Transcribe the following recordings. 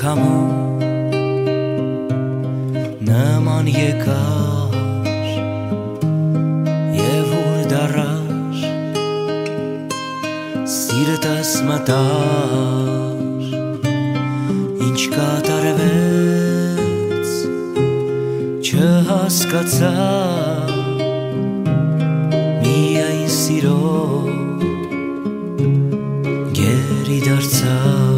անգամու նման եկար և ուր դարար սիրտս մտար ինչ կատարվեց չհասկացա միայն սիրո գերի դարձա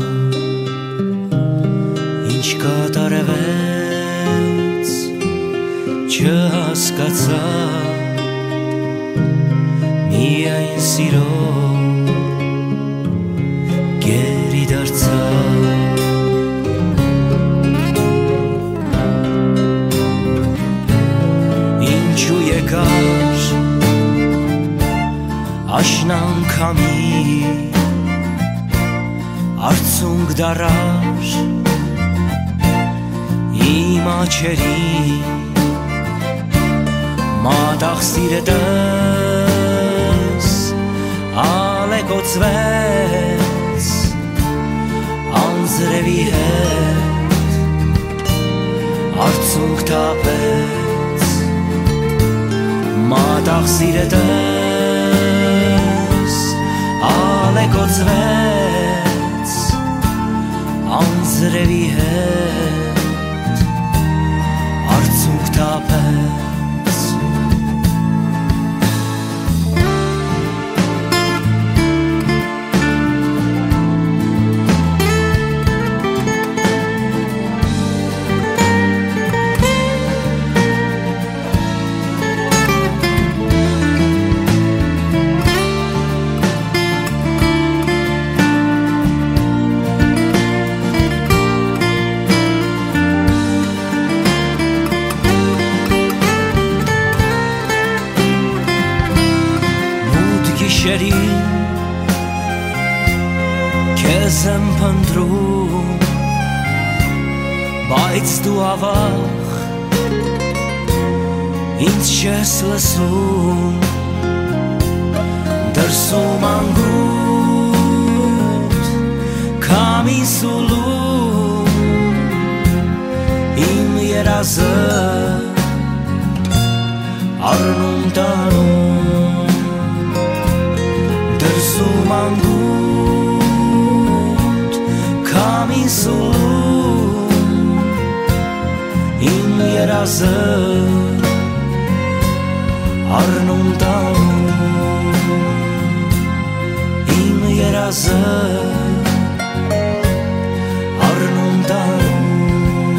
ինչ կատարվեց չհասկացա միայն սիրո գերի դարձա ինչու եկար աշնանկամի արցունք դարար իմ աչերին մատաղ սիրտս ալեկոծվեց անձրևի հետ արցունք թափեց մատաղ սիրտս ալեկոծվեց անձրևի հետ արցունք թափեց գիշերին քեզ եմ փնտրում բայց դու ավաղ ինձ չես լսում դրսում անգութ քամին սուլում իմ երազը առնում տանում դրսում անգութ քամին սուլում իմ երազը առնում տանում իմ երազը առնում տանում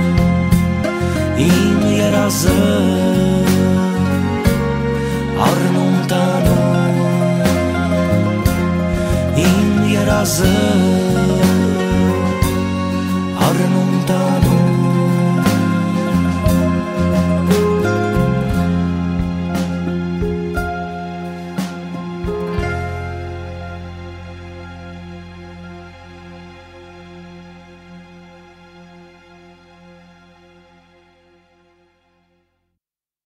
իմ երազը առնում տանում Razı